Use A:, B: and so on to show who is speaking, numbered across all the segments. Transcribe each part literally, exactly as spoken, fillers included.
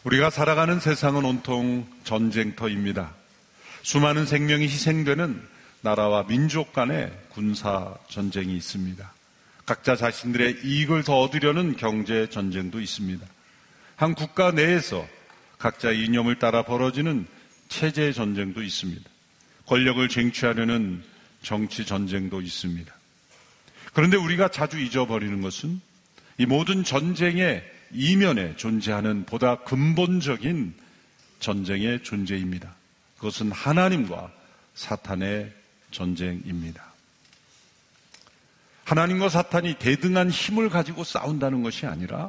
A: 우리가 살아가는 세상은 온통 전쟁터입니다. 수많은 생명이 희생되는 나라와 민족 간의 군사 전쟁이 있습니다. 각자 자신들의 이익을 더 얻으려는 경제 전쟁도 있습니다. 한 국가 내에서 각자 이념을 따라 벌어지는 체제 전쟁도 있습니다. 권력을 쟁취하려는 정치 전쟁도 있습니다. 그런데 우리가 자주 잊어버리는 것은 이 모든 전쟁의 이면에 존재하는 보다 근본적인 전쟁의 존재입니다. 그것은 하나님과 사탄의 전쟁입니다. 하나님과 사탄이 대등한 힘을 가지고 싸운다는 것이 아니라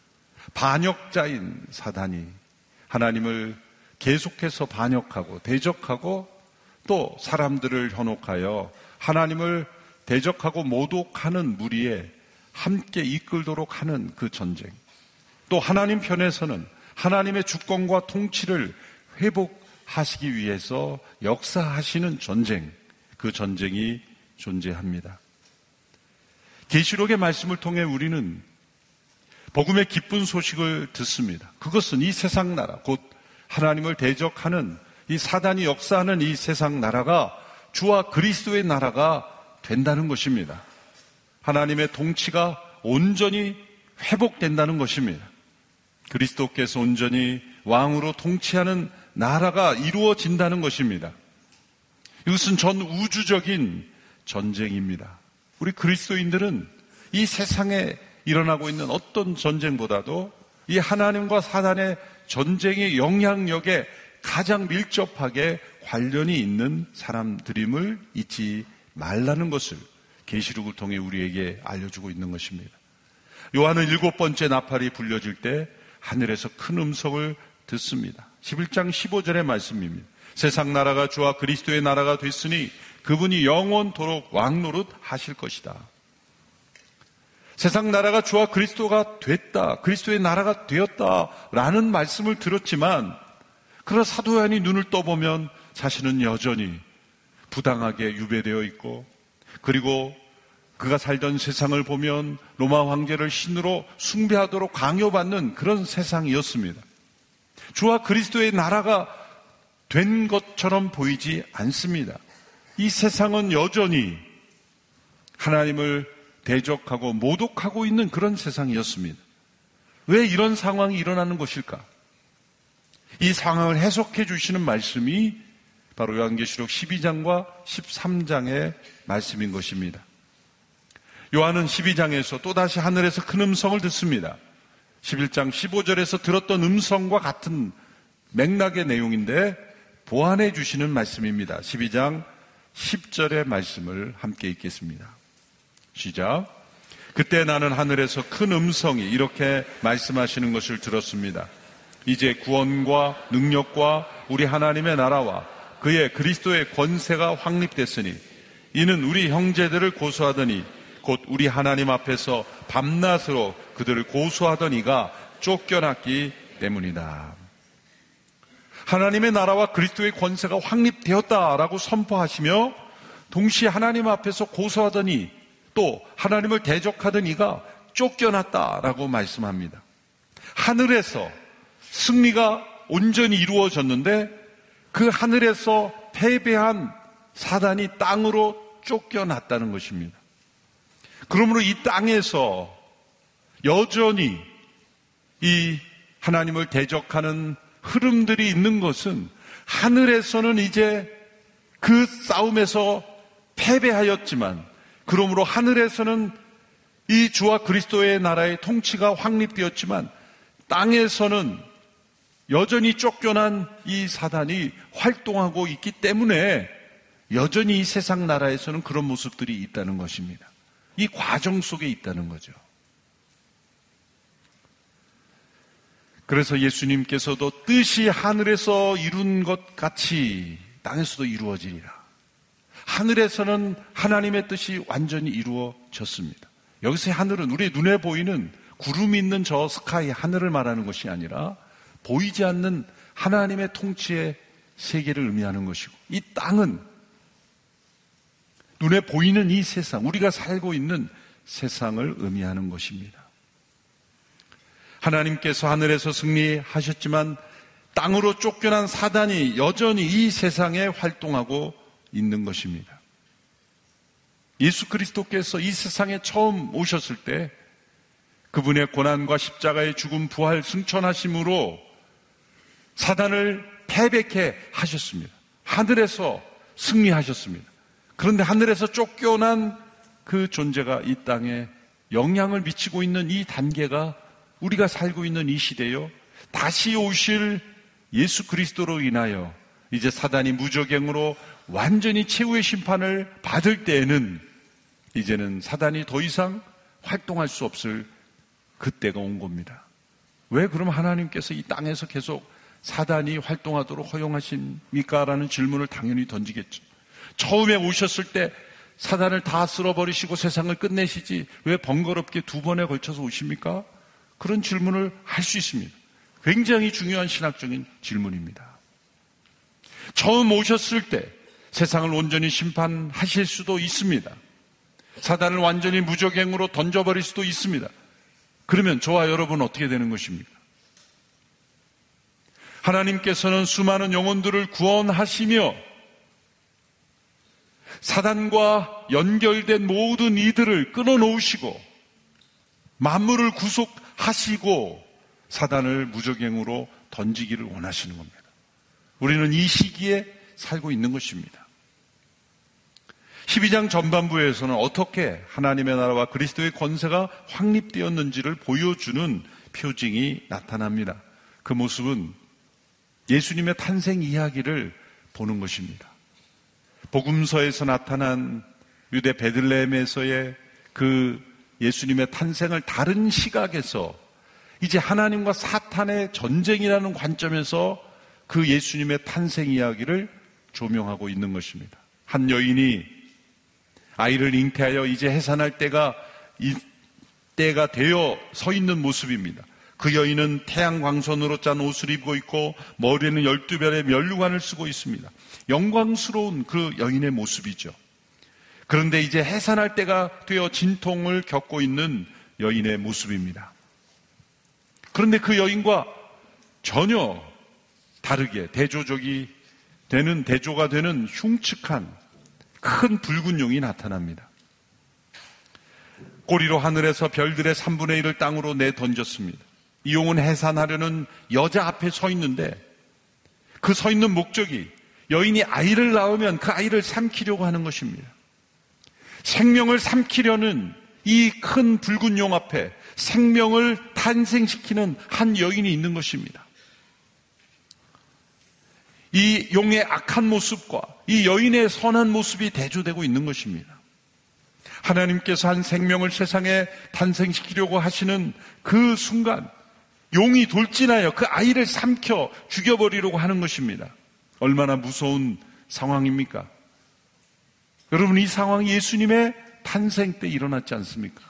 A: 반역자인 사단이 하나님을 계속해서 반역하고 대적하고 또 사람들을 현혹하여 하나님을 대적하고 모독하는 무리에 함께 이끌도록 하는 그 전쟁. 또 하나님 편에서는 하나님의 주권과 통치를 회복하시기 위해서 역사하시는 전쟁, 그 전쟁이 존재합니다. 계시록의 말씀을 통해 우리는 복음의 기쁜 소식을 듣습니다. 그것은 이 세상 나라, 곧 하나님을 대적하는 이 사단이 역사하는 이 세상 나라가 주와 그리스도의 나라가 된다는 것입니다. 하나님의 통치가 온전히 회복된다는 것입니다. 그리스도께서 온전히 왕으로 통치하는 나라가 이루어진다는 것입니다. 이것은 전 우주적인 전쟁입니다. 우리 그리스도인들은 이 세상에 일어나고 있는 어떤 전쟁보다도 이 하나님과 사단의 전쟁의 영향력에 가장 밀접하게 관련이 있는 사람들임을 잊지 말라는 것을 계시록을 통해 우리에게 알려주고 있는 것입니다. 요한은 일곱 번째 나팔이 불려질 때 하늘에서 큰 음성을 듣습니다. 십일 장 십오 절의 말씀입니다. 세상 나라가 주와 그리스도의 나라가 됐으니 그분이 영원토록 왕노릇 하실 것이다. 세상 나라가 주와 그리스도가 됐다, 그리스도의 나라가 되었다라는 말씀을 들었지만 그러나 사도 요한이 눈을 떠보면 자신은 여전히 부당하게 유배되어 있고, 그리고 그가 살던 세상을 보면 로마 황제를 신으로 숭배하도록 강요받는 그런 세상이었습니다. 주와 그리스도의 나라가 된 것처럼 보이지 않습니다. 이 세상은 여전히 하나님을 대적하고 모독하고 있는 그런 세상이었습니다. 왜 이런 상황이 일어나는 것일까? 이 상황을 해석해 주시는 말씀이 바로 요한계시록 십이 장과 십삼 장의 말씀인 것입니다. 요한은 십이 장에서 또다시 하늘에서 큰 음성을 듣습니다. 십일 장 십오 절에서 들었던 음성과 같은 맥락의 내용인데 보완해 주시는 말씀입니다. 십이 장 십 절의 말씀을 함께 읽겠습니다. 시작. 그때 나는 하늘에서 큰 음성이 이렇게 말씀하시는 것을 들었습니다. 이제 구원과 능력과 우리 하나님의 나라와 그의 그리스도의 권세가 확립됐으니 이는 우리 형제들을 고소하더니 곧 우리 하나님 앞에서 밤낮으로 그들을 고소하던 이가 쫓겨났기 때문이다. 하나님의 나라와 그리스도의 권세가 확립되었다라고 선포하시며 동시에 하나님 앞에서 고소하더니 또 하나님을 대적하던 이가 쫓겨났다라고 말씀합니다. 하늘에서 승리가 온전히 이루어졌는데 그 하늘에서 패배한 사단이 땅으로 쫓겨났다는 것입니다. 그러므로 이 땅에서 여전히 이 하나님을 대적하는 흐름들이 있는 것은 하늘에서는 이제 그 싸움에서 패배하였지만, 그러므로 하늘에서는 이 주와 그리스도의 나라의 통치가 확립되었지만 땅에서는 여전히 쫓겨난 이 사단이 활동하고 있기 때문에 여전히 이 세상 나라에서는 그런 모습들이 있다는 것입니다. 이 과정 속에 있다는 거죠. 그래서 예수님께서도 뜻이 하늘에서 이룬 것 같이 땅에서도 이루어지리라. 하늘에서는 하나님의 뜻이 완전히 이루어졌습니다. 여기서의 하늘은 우리 눈에 보이는 구름이 있는 저 스카이 하늘을 말하는 것이 아니라 보이지 않는 하나님의 통치의 세계를 의미하는 것이고, 이 땅은 눈에 보이는 이 세상, 우리가 살고 있는 세상을 의미하는 것입니다. 하나님께서 하늘에서 승리하셨지만 땅으로 쫓겨난 사단이 여전히 이 세상에 활동하고 있는 것입니다. 예수 그리스도께서 이 세상에 처음 오셨을 때 그분의 고난과 십자가의 죽음, 부활, 승천하심으로 사단을 패배케 하셨습니다. 하늘에서 승리하셨습니다. 그런데 하늘에서 쫓겨난 그 존재가 이 땅에 영향을 미치고 있는 이 단계가 우리가 살고 있는 이 시대요, 다시 오실 예수 그리스도로 인하여 이제 사단이 무저갱으로 완전히 최후의 심판을 받을 때에는 이제는 사단이 더 이상 활동할 수 없을 그때가 온 겁니다. 왜 그럼 하나님께서 이 땅에서 계속 사단이 활동하도록 허용하십니까? 라는 질문을 당연히 던지겠죠. 처음에 오셨을 때 사단을 다 쓸어버리시고 세상을 끝내시지 왜 번거롭게 두 번에 걸쳐서 오십니까? 그런 질문을 할 수 있습니다. 굉장히 중요한 신학적인 질문입니다. 처음 오셨을 때 세상을 온전히 심판하실 수도 있습니다. 사단을 완전히 무저갱으로 던져버릴 수도 있습니다. 그러면 저와 여러분은 어떻게 되는 것입니까? 하나님께서는 수많은 영혼들을 구원하시며 사단과 연결된 모든 이들을 끊어놓으시고 만물을 구속하시고 사단을 무저갱으로 던지기를 원하시는 겁니다. 우리는 이 시기에 살고 있는 것입니다. 십이 장 전반부에서는 어떻게 하나님의 나라와 그리스도의 권세가 확립되었는지를 보여주는 표징이 나타납니다. 그 모습은 예수님의 탄생 이야기를 보는 것입니다. 복음서에서 나타난 유대 베들레헴에서의 그 예수님의 탄생을 다른 시각에서 이제 하나님과 사탄의 전쟁이라는 관점에서 그 예수님의 탄생 이야기를 조명하고 있는 것입니다. 한 여인이 아이를 잉태하여 이제 해산할 때가 이 때가 되어 서 있는 모습입니다. 그 여인은 태양광선으로 짠 옷을 입고 있고 머리에는 열두 별의 면류관을 쓰고 있습니다. 영광스러운 그 여인의 모습이죠. 그런데 이제 해산할 때가 되어 진통을 겪고 있는 여인의 모습입니다. 그런데 그 여인과 전혀 다르게 대조적이 되는, 대조가 되는 흉측한 큰 붉은 용이 나타납니다. 꼬리로 하늘에서 별들의 삼분의 일을 땅으로 내던졌습니다. 이 용은 해산하려는 여자 앞에 서 있는데 그 서 있는 목적이 여인이 아이를 낳으면 그 아이를 삼키려고 하는 것입니다. 생명을 삼키려는 이 큰 붉은 용 앞에 생명을 탄생시키는 한 여인이 있는 것입니다. 이 용의 악한 모습과 이 여인의 선한 모습이 대조되고 있는 것입니다. 하나님께서 한 생명을 세상에 탄생시키려고 하시는 그 순간 용이 돌진하여 그 아이를 삼켜 죽여버리려고 하는 것입니다. 얼마나 무서운 상황입니까? 여러분, 이 상황이 예수님의 탄생 때 일어났지 않습니까?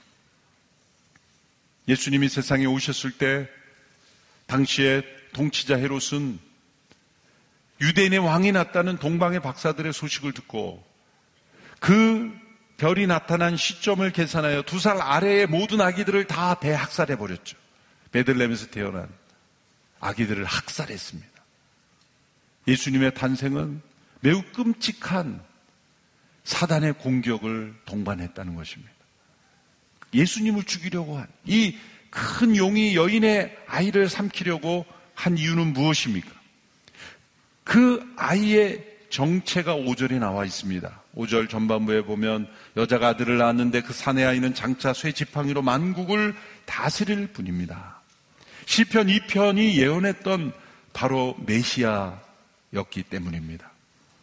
A: 예수님이 세상에 오셨을 때 당시에 통치자 헤롯은 유대인의 왕이 났다는 동방의 박사들의 소식을 듣고 그 별이 나타난 시점을 계산하여 두 살 아래의 모든 아기들을 다 대학살해버렸죠. 베들레헴에서 태어난 아기들을 학살했습니다. 예수님의 탄생은 매우 끔찍한 사단의 공격을 동반했다는 것입니다. 예수님을 죽이려고 한 이 큰 용이 여인의 아이를 삼키려고 한 이유는 무엇입니까? 그 아이의 정체가 오 절에 나와 있습니다. 오 절 전반부에 보면 여자가 아들을 낳았는데 그 사내 아이는 장차 쇠 지팡이로 만국을 다스릴 분입니다. 시편 이 편이 예언했던 바로 메시아였기 때문입니다.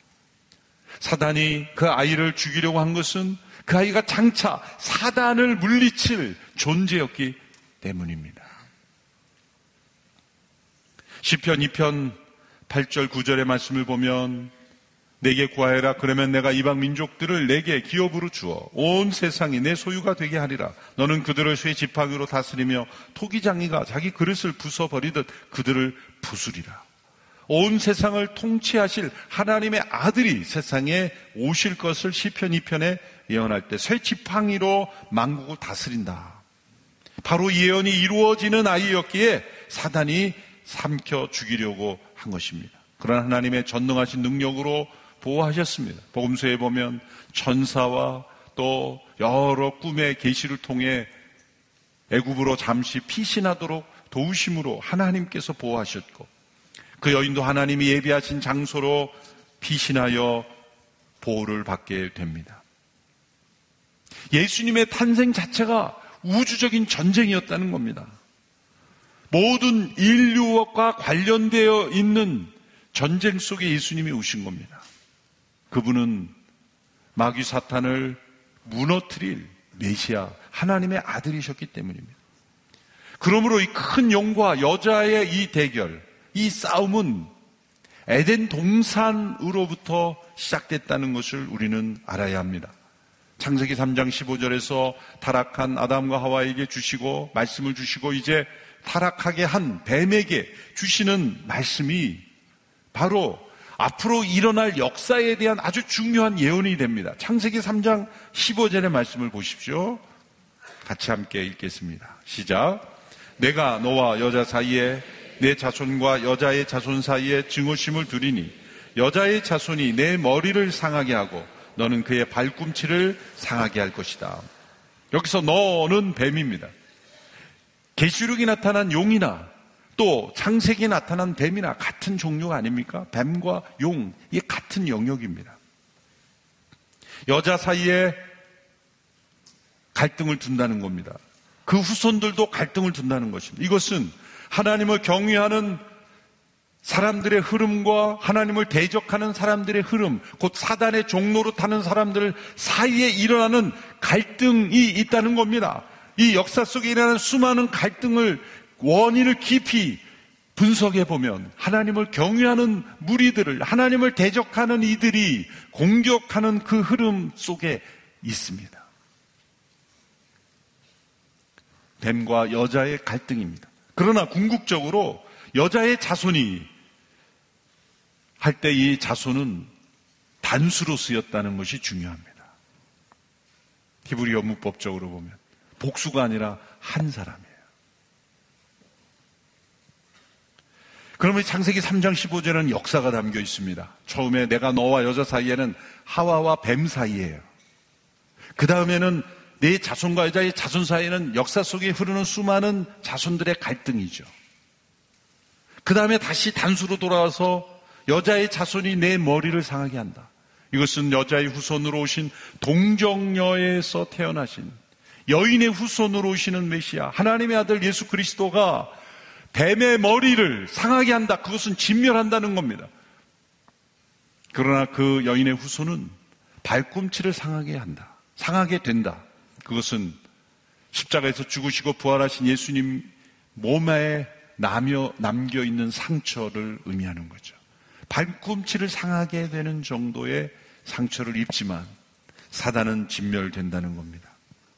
A: 사단이 그 아이를 죽이려고 한 것은 그 아이가 장차 사단을 물리칠 존재였기 때문입니다. 시편 이 편 팔 절 구 절의 말씀을 보면 내게 구하여라 그러면 내가 이방 민족들을 내게 기업으로 주어 온 세상이 내 소유가 되게 하리라. 너는 그들을 쇠 지팡이로 다스리며 토기장이가 자기 그릇을 부숴버리듯 그들을 부수리라. 온 세상을 통치하실 하나님의 아들이 세상에 오실 것을 시편 이 편에 예언할 때 쇠 지팡이로 만국을 다스린다. 바로 예언이 이루어지는 아이였기에 사단이 삼켜 죽이려고 한 것입니다. 그러나 하나님의 전능하신 능력으로 보호하셨습니다. 복음서에 보면 천사와 또 여러 꿈의 계시를 통해 애굽으로 잠시 피신하도록 도우심으로 하나님께서 보호하셨고, 그 여인도 하나님이 예비하신 장소로 피신하여 보호를 받게 됩니다. 예수님의 탄생 자체가 우주적인 전쟁이었다는 겁니다. 모든 인류와 관련되어 있는 전쟁 속에 예수님이 오신 겁니다. 그분은 마귀 사탄을 무너뜨릴 메시아, 하나님의 아들이셨기 때문입니다. 그러므로 이 큰 용과 여자의 이 대결, 이 싸움은 에덴 동산으로부터 시작됐다는 것을 우리는 알아야 합니다. 창세기 삼 장 십오 절에서 타락한 아담과 하와에게 주시고 말씀을 주시고 이제 타락하게 한 뱀에게 주시는 말씀이 바로 앞으로 일어날 역사에 대한 아주 중요한 예언이 됩니다. 창세기 삼 장 십오 절의 말씀을 보십시오. 같이 함께 읽겠습니다. 시작. 내가 너와 여자 사이에 내 자손과 여자의 자손 사이에 증오심을 두리니 여자의 자손이 내 머리를 상하게 하고 너는 그의 발꿈치를 상하게 할 것이다. 여기서 너는 뱀입니다. 계시록이 나타난 용이나 또 창세기에 나타난 뱀이나 같은 종류가 아닙니까? 뱀과 용, 이게 같은 영역입니다. 여자 사이에 갈등을 둔다는 겁니다. 그 후손들도 갈등을 둔다는 것입니다. 이것은 하나님을 경외하는 사람들의 흐름과 하나님을 대적하는 사람들의 흐름, 곧 사단의 종로로 타는 사람들 사이에 일어나는 갈등이 있다는 겁니다. 이 역사 속에 일어나는 수많은 갈등을 원인을 깊이 분석해 보면 하나님을 경외하는 무리들을, 하나님을 대적하는 이들이 공격하는 그 흐름 속에 있습니다. 뱀과 여자의 갈등입니다. 그러나 궁극적으로 여자의 자손이 할 때 이 자손은 단수로 쓰였다는 것이 중요합니다. 히브리어 문법적으로 보면 복수가 아니라 한 사람이에요. 그러면 창세기 삼 장 십오 절에는 역사가 담겨 있습니다. 처음에 내가 너와 여자 사이에는 하와와 뱀 사이예요. 그 다음에는 내 자손과 여자의 자손 사이에는 역사 속에 흐르는 수많은 자손들의 갈등이죠. 그 다음에 다시 단수로 돌아와서 여자의 자손이 내 머리를 상하게 한다. 이것은 여자의 후손으로 오신 동정녀에서 태어나신 여인의 후손으로 오시는 메시아, 하나님의 아들 예수 그리스도가 뱀의 머리를 상하게 한다. 그것은 진멸한다는 겁니다. 그러나 그 여인의 후손은 발꿈치를 상하게 한다. 상하게 된다. 그것은 십자가에서 죽으시고 부활하신 예수님 몸에 남여, 남겨있는 상처를 의미하는 거죠. 발꿈치를 상하게 되는 정도의 상처를 입지만 사단은 진멸된다는 겁니다.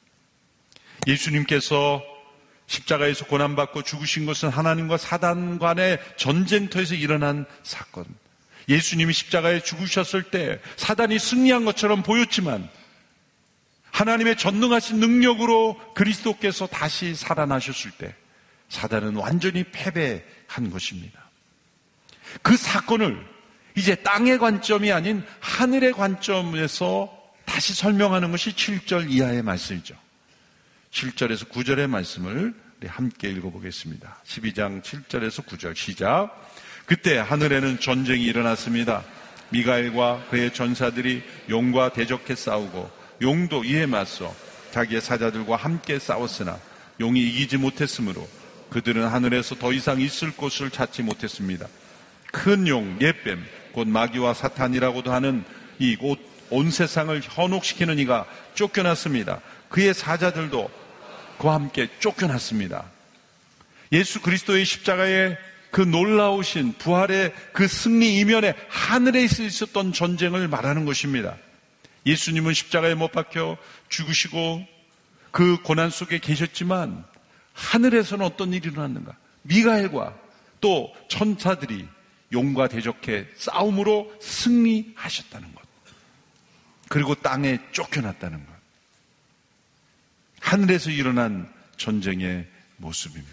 A: 예수님께서 십자가에서 고난받고 죽으신 것은 하나님과 사단 간의 전쟁터에서 일어난 사건. 예수님이 십자가에 죽으셨을 때 사단이 승리한 것처럼 보였지만 하나님의 전능하신 능력으로 그리스도께서 다시 살아나셨을 때 사단은 완전히 패배한 것입니다. 그 사건을 이제 땅의 관점이 아닌 하늘의 관점에서 다시 설명하는 것이 칠 절 이하의 말씀이죠. 칠 절에서 구 절의 말씀을 함께 읽어보겠습니다. 십이 장 칠 절에서 구 절 시작. 그때 하늘에는 전쟁이 일어났습니다. 미가엘과 그의 전사들이 용과 대적해 싸우고 용도 이에 맞서 자기의 사자들과 함께 싸웠으나 용이 이기지 못했으므로 그들은 하늘에서 더 이상 있을 곳을 찾지 못했습니다. 큰 용, 옛뱀, 곧 마귀와 사탄이라고도 하는 이 온 세상을 현혹시키는 이가 쫓겨났습니다. 그의 사자들도 그와 함께 쫓겨났습니다. 예수 그리스도의 십자가의 그 놀라우신 부활의 그 승리 이면에 하늘에 있었던 전쟁을 말하는 것입니다. 예수님은 십자가에 못 박혀 죽으시고 그 고난 속에 계셨지만 하늘에서는 어떤 일이 일어났는가? 미가엘과 또 천사들이 용과 대적해 싸움으로 승리하셨다는 것. 그리고 땅에 쫓겨났다는 것. 하늘에서 일어난 전쟁의 모습입니다.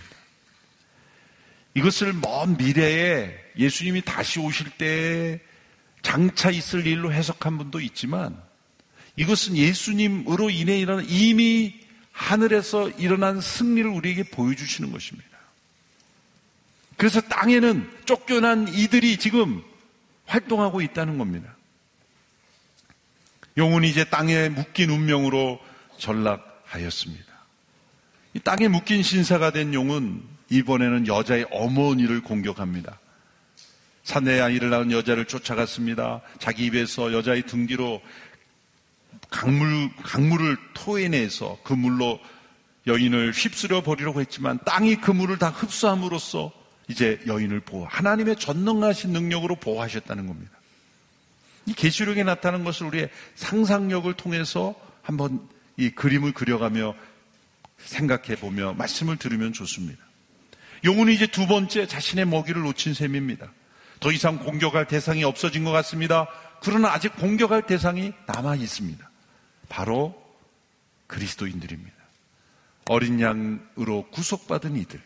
A: 이것을 먼 미래에 예수님이 다시 오실 때 장차 있을 일로 해석한 분도 있지만, 이것은 예수님으로 인해 일어난 이미 하늘에서 일어난 승리를 우리에게 보여주시는 것입니다. 그래서 땅에는 쫓겨난 이들이 지금 활동하고 있다는 겁니다. 영혼이 이제 땅에 묶인 운명으로 전락하였습니다. 이 땅에 묶인 신사가 된 용은 이번에는 여자의 어머니를 공격합니다. 사내 아이를 낳은 여자를 쫓아갔습니다. 자기 입에서 여자의 등 뒤로 강물, 강물을 토해내서 그 물로 여인을 휩쓸어 버리려고 했지만 땅이 그 물을 다 흡수함으로써 이제 여인을 보호, 하나님의 전능하신 능력으로 보호하셨다는 겁니다. 이 계시록에 나타난 것을 우리의 상상력을 통해서 한번 이 그림을 그려가며 생각해 보며 말씀을 들으면 좋습니다. 용은 이제 두 번째 자신의 먹이를 놓친 셈입니다. 더 이상 공격할 대상이 없어진 것 같습니다. 그러나 아직 공격할 대상이 남아 있습니다. 바로 그리스도인들입니다. 어린 양으로 구속받은 이들.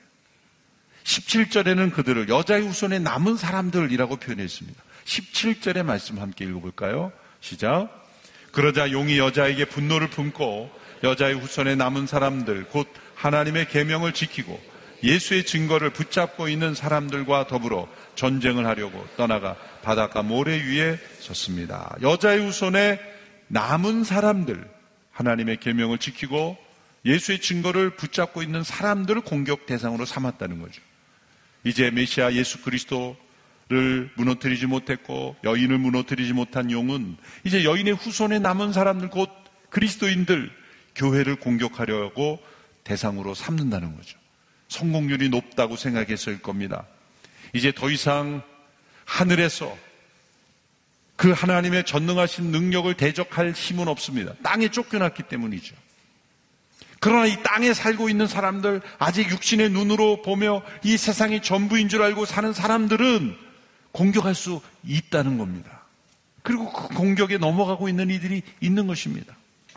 A: 십칠 절에는 그들을 여자의 후손에 남은 사람들이라고 표현했습니다. 십칠 절의 말씀 함께 읽어볼까요? 시작. 그러자 용이 여자에게 분노를 품고 여자의 후손에 남은 사람들, 곧 하나님의 계명을 지키고 예수의 증거를 붙잡고 있는 사람들과 더불어 전쟁을 하려고 떠나가 바닷가 모래 위에 섰습니다. 여자의 후손에 남은 사람들, 하나님의 계명을 지키고 예수의 증거를 붙잡고 있는 사람들을 공격 대상으로 삼았다는 거죠. 이제 메시아 예수 그리스도를 무너뜨리지 못했고 여인을 무너뜨리지 못한 용은 이제 여인의 후손에 남은 사람들, 곧 그리스도인들, 교회를 공격하려고 대상으로 삼는다는 거죠. 성공률이 높다고 생각했을 겁니다. 이제 더 이상 하늘에서 그 하나님의 전능하신 능력을 대적할 힘은 없습니다. 땅에 쫓겨났기 때문이죠. 그러나 이 땅에 살고 있는 사람들, 아직 육신의 눈으로 보며 이 세상이 전부인 줄 알고 사는 사람들은 공격할 수 있다는 겁니다. 그리고 그 공격에 넘어가고 있는 이들이 있는 것입니다.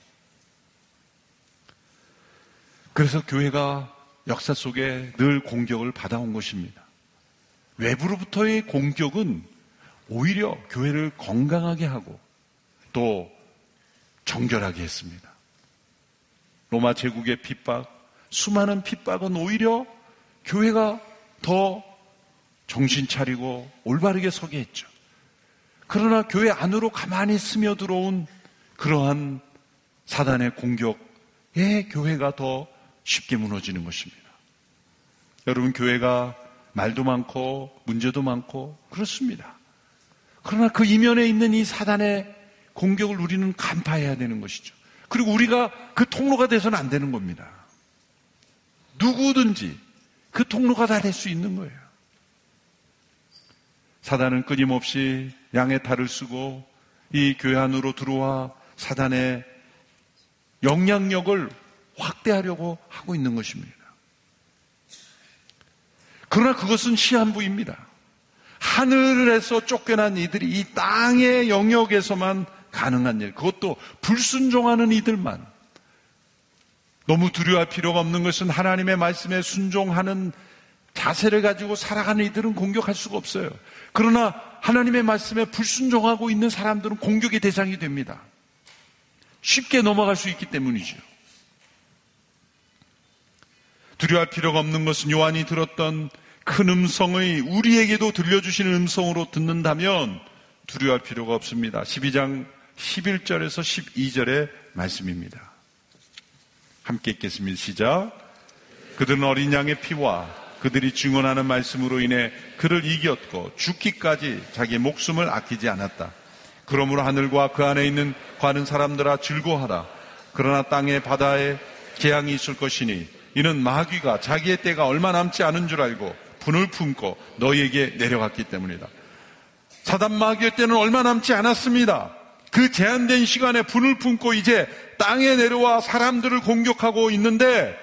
A: 그래서 교회가 역사 속에 늘 공격을 받아온 것입니다. 외부로부터의 공격은 오히려 교회를 건강하게 하고 또 정결하게 했습니다. 로마 제국의 핍박, 수많은 핍박은 오히려 교회가 더 정신 차리고 올바르게 서게 했죠. 그러나 교회 안으로 가만히 스며들어온 그러한 사단의 공격에 교회가 더 쉽게 무너지는 것입니다. 여러분, 교회가 말도 많고 문제도 많고 그렇습니다. 그러나 그 이면에 있는 이 사단의 공격을 우리는 간파해야 되는 것이죠. 그리고 우리가 그 통로가 돼서는 안 되는 겁니다. 누구든지 그 통로가 다 될 수 있는 거예요. 사단은 끊임없이 양의 탈을 쓰고 이 교회 안으로 들어와 사단의 영향력을 확대하려고 하고 있는 것입니다. 그러나 그것은 시한부입니다. 하늘에서 쫓겨난 이들이 이 땅의 영역에서만 가능한 일, 그것도 불순종하는 이들만. 너무 두려워할 필요가 없는 것은 하나님의 말씀에 순종하는 자세를 가지고 살아가는 이들은 공격할 수가 없어요. 그러나 하나님의 말씀에 불순종하고 있는 사람들은 공격의 대상이 됩니다. 쉽게 넘어갈 수 있기 때문이죠. 두려워할 필요가 없는 것은 요한이 들었던 큰 음성의 우리에게도 들려주시는 음성으로 듣는다면 두려워할 필요가 없습니다. 십이 장 십일 절에서 십이 절의 말씀입니다. 함께 읽겠습니다. 시작. 그들은 어린 양의 피와 그들이 증언하는 말씀으로 인해 그를 이겼고 죽기까지 자기의 목숨을 아끼지 않았다. 그러므로 하늘과 그 안에 있는 많은 사람들아 즐거워하라. 그러나 땅에 바다에 재앙이 있을 것이니 이는 마귀가 자기의 때가 얼마 남지 않은 줄 알고 분을 품고 너희에게 내려갔기 때문이다. 사단 마귀의 때는 얼마 남지 않았습니다. 그 제한된 시간에 분을 품고 이제 땅에 내려와 사람들을 공격하고 있는데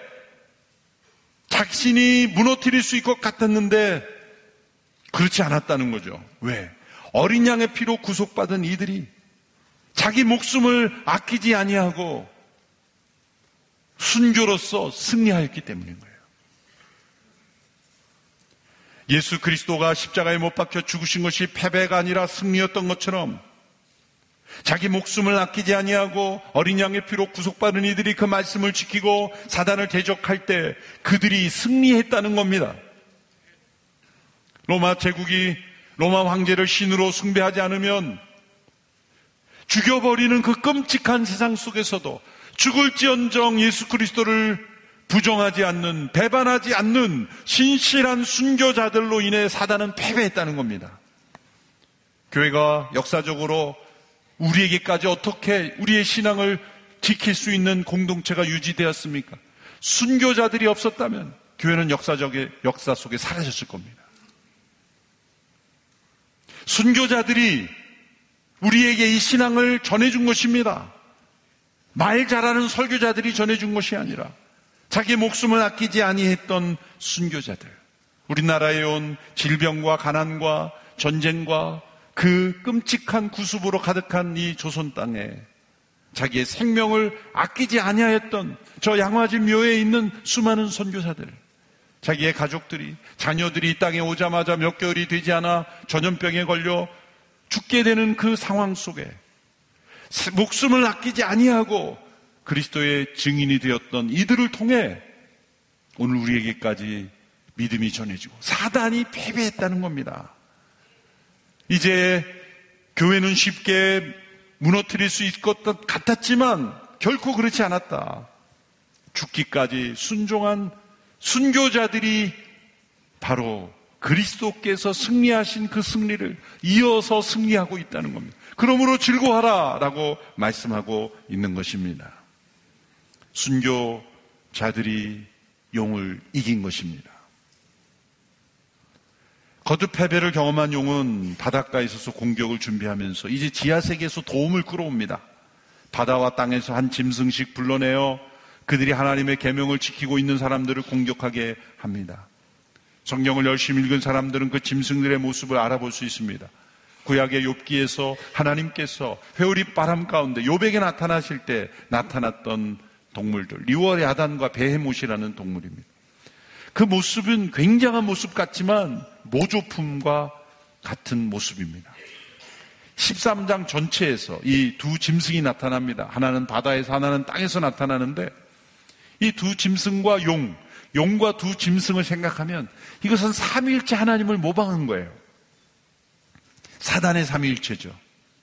A: 자신이 무너뜨릴 수 있을 것 같았는데 그렇지 않았다는 거죠. 왜? 어린 양의 피로 구속받은 이들이 자기 목숨을 아끼지 아니하고 순교로서 승리하였기 때문인 거예요. 예수 그리스도가 십자가에 못 박혀 죽으신 것이 패배가 아니라 승리였던 것처럼 자기 목숨을 아끼지 아니하고 어린 양의 피로 구속받은 이들이 그 말씀을 지키고 사단을 대적할 때 그들이 승리했다는 겁니다. 로마 제국이 로마 황제를 신으로 숭배하지 않으면 죽여버리는 그 끔찍한 세상 속에서도 죽을지언정 예수 그리스도를 부정하지 않는, 배반하지 않는 신실한 순교자들로 인해 사단은 패배했다는 겁니다. 교회가 역사적으로 우리에게까지 어떻게 우리의 신앙을 지킬 수 있는 공동체가 유지되었습니까? 순교자들이 없었다면 교회는 역사적인 역사 속에 사라졌을 겁니다. 순교자들이 우리에게 이 신앙을 전해준 것입니다. 말 잘하는 설교자들이 전해준 것이 아니라 자기 목숨을 아끼지 아니했던 순교자들, 우리나라에 온 질병과 가난과 전쟁과 그 끔찍한 구습으로 가득한 이 조선 땅에 자기의 생명을 아끼지 아니하였던 저 양화진 묘에 있는 수많은 선교사들, 자기의 가족들이, 자녀들이 이 땅에 오자마자 몇 개월이 되지 않아 전염병에 걸려 죽게 되는 그 상황 속에 목숨을 아끼지 아니하고 그리스도의 증인이 되었던 이들을 통해 오늘 우리에게까지 믿음이 전해지고 사단이 패배했다는 겁니다. 이제 교회는 쉽게 무너뜨릴 수 있을 것 같았지만 결코 그렇지 않았다. 죽기까지 순종한 순교자들이 바로 그리스도께서 승리하신 그 승리를 이어서 승리하고 있다는 겁니다. 그러므로 즐거워하라 라고 말씀하고 있는 것입니다. 순교자들이 용을 이긴 것입니다. 거듭 패배를 경험한 용은 바닷가에 있어서 공격을 준비하면서 이제 지하세계에서 도움을 끌어옵니다. 바다와 땅에서 한 짐승씩 불러내어 그들이 하나님의 계명을 지키고 있는 사람들을 공격하게 합니다. 성경을 열심히 읽은 사람들은 그 짐승들의 모습을 알아볼 수 있습니다. 구약의 욥기에서 하나님께서 회오리 바람 가운데 욥에게 나타나실 때 나타났던 동물들, 리월 야단과 베헤못이라는 동물입니다. 그 모습은 굉장한 모습 같지만 모조품과 같은 모습입니다. 십삼 장 전체에서 이 두 짐승이 나타납니다. 하나는 바다에서 하나는 땅에서 나타나는데 이 두 짐승과 용, 용과 두 짐승을 생각하면 이것은 삼위일체 하나님을 모방한 거예요. 사단의 삼위일체죠.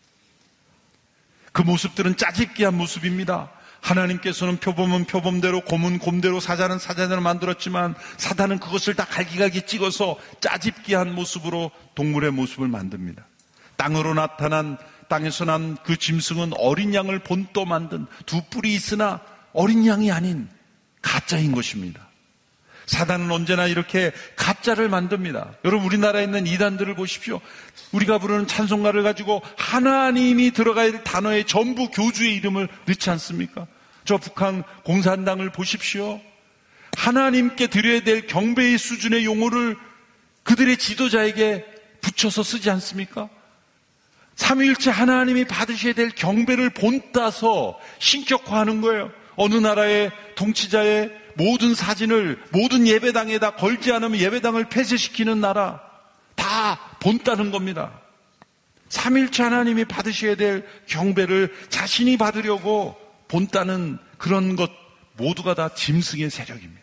A: 그 모습들은 짜집기한 모습입니다. 하나님께서는 표범은 표범대로, 곰은 곰대로, 사자는 사자대로 만들었지만 사단은 그것을 다 갈기갈기 찍어서 짜집기한 모습으로 동물의 모습을 만듭니다. 땅으로 나타난, 땅에서 난 그 짐승은 어린 양을 본떠 만든 두 뿔이 있으나 어린 양이 아닌 가짜인 것입니다. 사단은 언제나 이렇게 가짜를 만듭니다. 여러분, 우리나라에 있는 이단들을 보십시오. 우리가 부르는 찬송가를 가지고 하나님이 들어가야 될 단어에 전부 교주의 이름을 넣지 않습니까? 저 북한 공산당을 보십시오. 하나님께 드려야 될 경배의 수준의 용어를 그들의 지도자에게 붙여서 쓰지 않습니까? 삼위일체 하나님이 받으셔야 될 경배를 본따서 신격화하는 거예요. 어느 나라의 통치자의 모든 사진을 모든 예배당에다 걸지 않으면 예배당을 폐쇄시키는 나라, 다 본따는 겁니다. 삼위일체 하나님이 받으셔야 될 경배를 자신이 받으려고 본따는 그런 것 모두가 다 짐승의 세력입니다.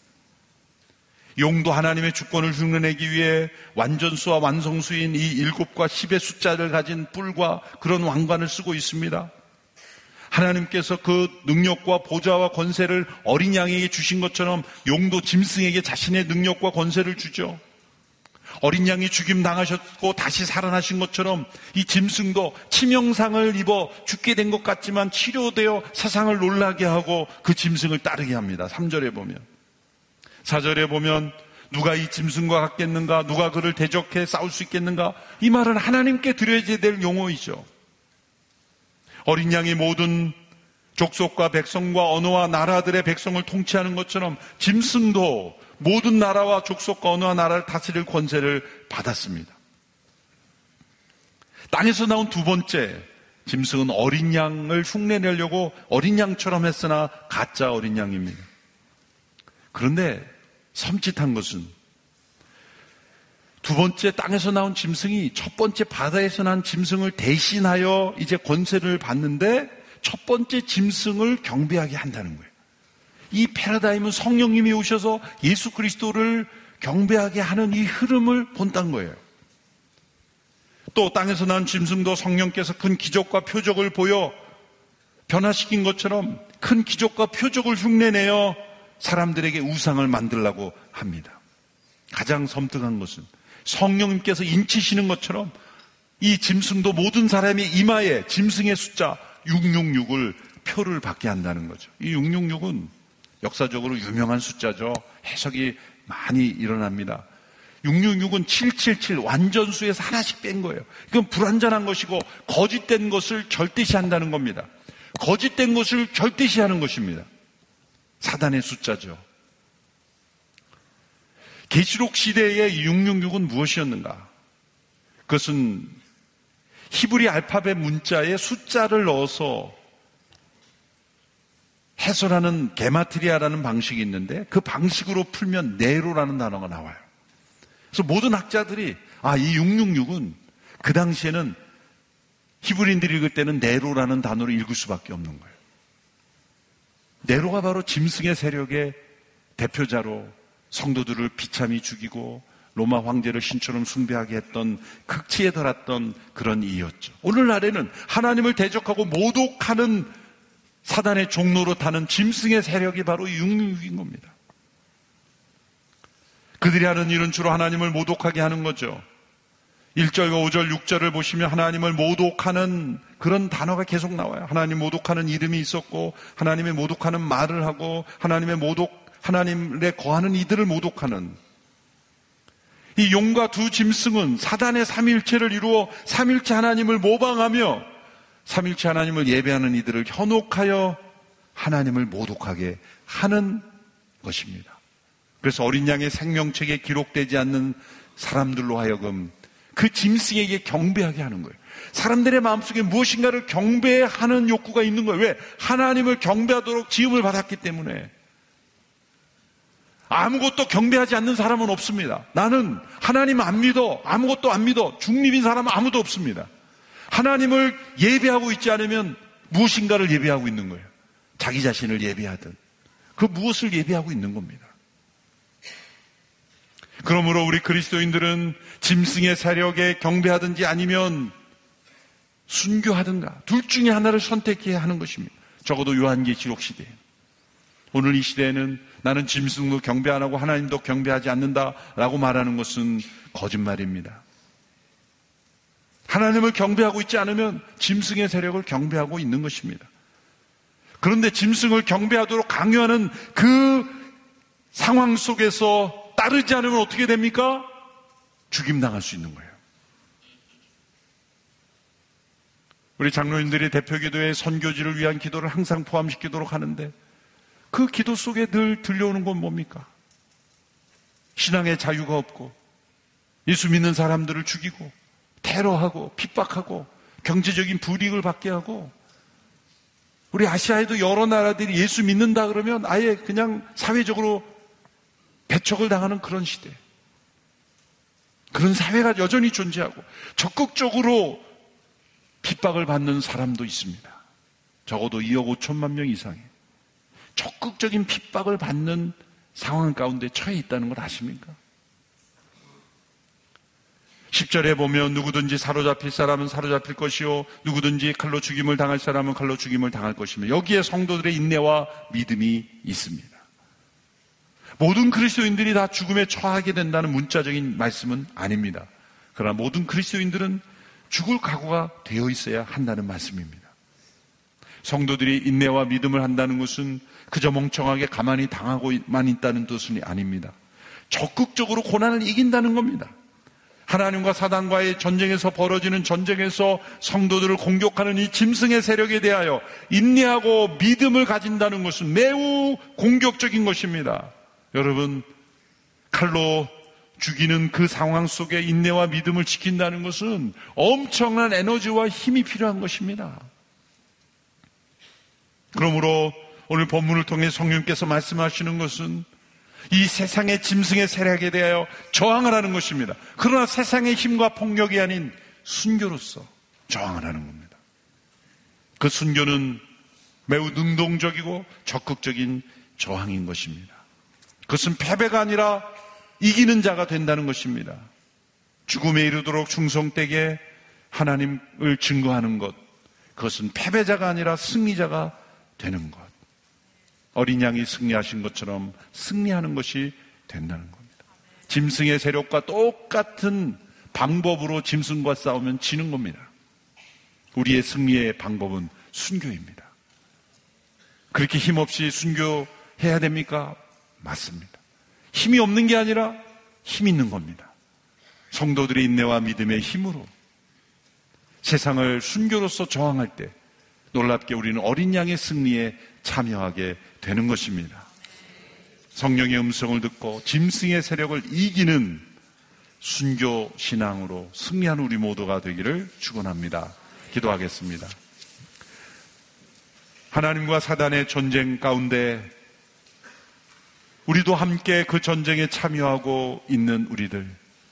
A: 용도 하나님의 주권을 흉내내기 위해 완전수와 완성수인 이 일곱과 십의 숫자를 가진 뿔과 그런 왕관을 쓰고 있습니다. 하나님께서 그 능력과 보좌와 권세를 어린 양에게 주신 것처럼 용도 짐승에게 자신의 능력과 권세를 주죠. 어린 양이 죽임 당하셨고 다시 살아나신 것처럼 이 짐승도 치명상을 입어 죽게 된 것 같지만 치료되어 세상을 놀라게 하고 그 짐승을 따르게 합니다. 삼 절에 보면. 사 절에 보면 누가 이 짐승과 같겠는가, 누가 그를 대적해 싸울 수 있겠는가, 이 말은 하나님께 드려야 될 용어이죠. 어린 양이 모든 족속과 백성과 언어와 나라들의 백성을 통치하는 것처럼 짐승도 모든 나라와 족속과 언어와 나라를 다스릴 권세를 받았습니다. 땅에서 나온 두 번째 짐승은 어린 양을 흉내내려고 어린 양처럼 했으나 가짜 어린 양입니다. 그런데 섬찟한 것은 두 번째 땅에서 나온 짐승이 첫 번째 바다에서 난 짐승을 대신하여 이제 권세를 받는데 첫 번째 짐승을 경배하게 한다는 거예요. 이 패러다임은 성령님이 오셔서 예수 그리스도를 경배하게 하는 이 흐름을 본다는 거예요. 또 땅에서 난 짐승도 성령께서 큰 기적과 표적을 보여 변화시킨 것처럼 큰 기적과 표적을 흉내내어 사람들에게 우상을 만들려고 합니다. 가장 섬뜩한 것은 성령님께서 인치시는 것처럼 이 짐승도 모든 사람의 이마에 짐승의 숫자 육육육을 표를 받게 한다는 거죠. 이 육육육은 역사적으로 유명한 숫자죠. 해석이 많이 일어납니다. 육육육은 칠칠칠 완전수에서 하나씩 뺀 거예요. 이건 불완전한 것이고 거짓된 것을 절대시한다는 겁니다. 거짓된 것을 절대시하는 것입니다. 사단의 숫자죠. 계시록 시대의 육육육은 무엇이었는가? 그것은 히브리 알파벳 문자에 숫자를 넣어서 해설하는 게마트리아라는 방식이 있는데 그 방식으로 풀면 네로라는 단어가 나와요. 그래서 모든 학자들이 아, 이 육육육은 그 당시에는 히브리인들이 읽을 때는 네로라는 단어로 읽을 수밖에 없는 거예요. 네로가 바로 짐승의 세력의 대표자로 성도들을 비참히 죽이고 로마 황제를 신처럼 숭배하게 했던 극치에 달했던 그런 이였죠. 오늘날에는 하나님을 대적하고 모독하는 사단의 종로로 타는 짐승의 세력이 바로 육육육인 겁니다. 그들이 하는 일은 주로 하나님을 모독하게 하는 거죠. 일 절과 오 절, 육 절을 보시면 하나님을 모독하는 그런 단어가 계속 나와요. 하나님 모독하는 이름이 있었고 하나님의 모독하는 말을 하고 하나님의 모독, 하나님에 거하는 이들을 모독하는 이 용과 두 짐승은 사단의 삼일체를 이루어 삼일체 하나님을 모방하며 삼일체 하나님을 예배하는 이들을 현혹하여 하나님을 모독하게 하는 것입니다. 그래서 어린 양의 생명책에 기록되지 않는 사람들로 하여금 그 짐승에게 경배하게 하는 거예요. 사람들의 마음속에 무엇인가를 경배하는 욕구가 있는 거예요. 왜? 하나님을 경배하도록 지음을 받았기 때문에. 아무것도 경배하지 않는 사람은 없습니다. 나는 하나님 안 믿어. 아무것도 안 믿어. 중립인 사람은 아무도 없습니다. 하나님을 예배하고 있지 않으면 무엇인가를 예배하고 있는 거예요. 자기 자신을 예배하든 그 무엇을 예배하고 있는 겁니다. 그러므로 우리 그리스도인들은 짐승의 세력에 경배하든지 아니면 순교하든가 둘 중에 하나를 선택해야 하는 것입니다. 적어도 요한계시록 시대에. 오늘 이 시대에는 나는 짐승도 경배 안 하고 하나님도 경배하지 않는다라고 말하는 것은 거짓말입니다. 하나님을 경배하고 있지 않으면 짐승의 세력을 경배하고 있는 것입니다. 그런데 짐승을 경배하도록 강요하는 그 상황 속에서 따르지 않으면 어떻게 됩니까? 죽임당할 수 있는 거예요. 우리 장로님들이 대표기도에 선교지를 위한 기도를 항상 포함시키도록 하는데 그 기도 속에 늘 들려오는 건 뭡니까? 신앙의 자유가 없고 예수 믿는 사람들을 죽이고 테러하고 핍박하고 경제적인 불이익을 받게 하고 우리 아시아에도 여러 나라들이 예수 믿는다 그러면 아예 그냥 사회적으로 배척을 당하는 그런 시대. 그런 사회가 여전히 존재하고 적극적으로 핍박을 받는 사람도 있습니다. 적어도 이억 오천만 명 이상이 적극적인 핍박을 받는 상황 가운데 처해 있다는 걸 아십니까? 십 절에 보면 누구든지 사로잡힐 사람은 사로잡힐 것이요 누구든지 칼로 죽임을 당할 사람은 칼로 죽임을 당할 것이며 여기에 성도들의 인내와 믿음이 있습니다. 모든 그리스도인들이 다 죽음에 처하게 된다는 문자적인 말씀은 아닙니다. 그러나 모든 그리스도인들은 죽을 각오가 되어 있어야 한다는 말씀입니다. 성도들이 인내와 믿음을 한다는 것은 그저 멍청하게 가만히 당하고만 있다는 뜻은 아닙니다. 적극적으로 고난을 이긴다는 겁니다. 하나님과 사단과의 전쟁에서 벌어지는 전쟁에서 성도들을 공격하는 이 짐승의 세력에 대하여 인내하고 믿음을 가진다는 것은 매우 공격적인 것입니다. 여러분, 칼로 죽이는 그 상황 속에 인내와 믿음을 지킨다는 것은 엄청난 에너지와 힘이 필요한 것입니다. 그러므로 오늘 본문을 통해 성령께서 말씀하시는 것은 이 세상의 짐승의 세력에 대하여 저항을 하는 것입니다. 그러나 세상의 힘과 폭력이 아닌 순교로서 저항을 하는 겁니다. 그 순교는 매우 능동적이고 적극적인 저항인 것입니다. 그것은 패배가 아니라 이기는 자가 된다는 것입니다. 죽음에 이르도록 충성되게 하나님을 증거하는 것, 그것은 패배자가 아니라 승리자가 되는 것. 어린 양이 승리하신 것처럼 승리하는 것이 된다는 겁니다. 짐승의 세력과 똑같은 방법으로 짐승과 싸우면 지는 겁니다. 우리의 승리의 방법은 순교입니다. 그렇게 힘없이 순교해야 됩니까? 맞습니다. 힘이 없는 게 아니라 힘 있는 겁니다. 성도들의 인내와 믿음의 힘으로 세상을 순교로서 저항할 때 놀랍게 우리는 어린 양의 승리에 참여하게 되는 것입니다. 성령의 음성을 듣고 짐승의 세력을 이기는 순교 신앙으로 승리하는 우리 모두가 되기를 축원합니다. 기도하겠습니다. 하나님과 사단의 전쟁 가운데 우리도 함께 그 전쟁에 참여하고 있는 우리들,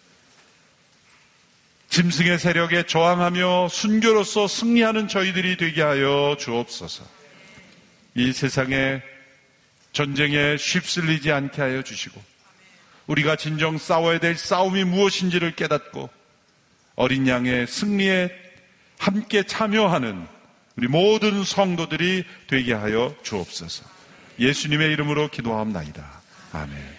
A: 짐승의 세력에 저항하며 순교로서 승리하는 저희들이 되게 하여 주옵소서. 이 세상에 전쟁에 휩쓸리지 않게 하여 주시고 우리가 진정 싸워야 될 싸움이 무엇인지를 깨닫고 어린 양의 승리에 함께 참여하는 우리 모든 성도들이 되게 하여 주옵소서. 예수님의 이름으로 기도하옵나이다. 아멘.